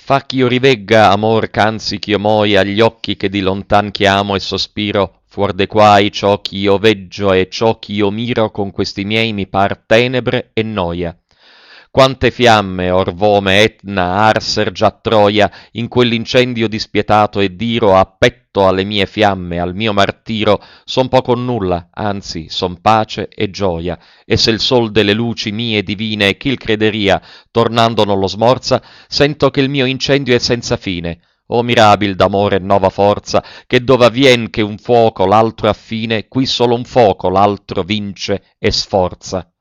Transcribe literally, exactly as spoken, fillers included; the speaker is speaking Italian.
Fa ch'io rivegga, amor, ch'anzi ch'io moia, gli occhi che di lontan chiamo e sospiro, fuor de quai ciò ch'io veggio e ciò ch'io miro con questi miei mi par tenebre e noia. Quante fiamme, orvome Etna, arser già Troia, in quell'incendio dispietato e d'iro, a petto alle mie fiamme, al mio martiro, son poco o nulla, anzi, son pace e gioia, e se il sol delle luci mie divine, chi l crederia, tornando non lo smorza, sento che il mio incendio è senza fine. O mirabil d'amore e nova forza, che dove avvien che un fuoco l'altro affine, qui solo un fuoco l'altro vince e sforza.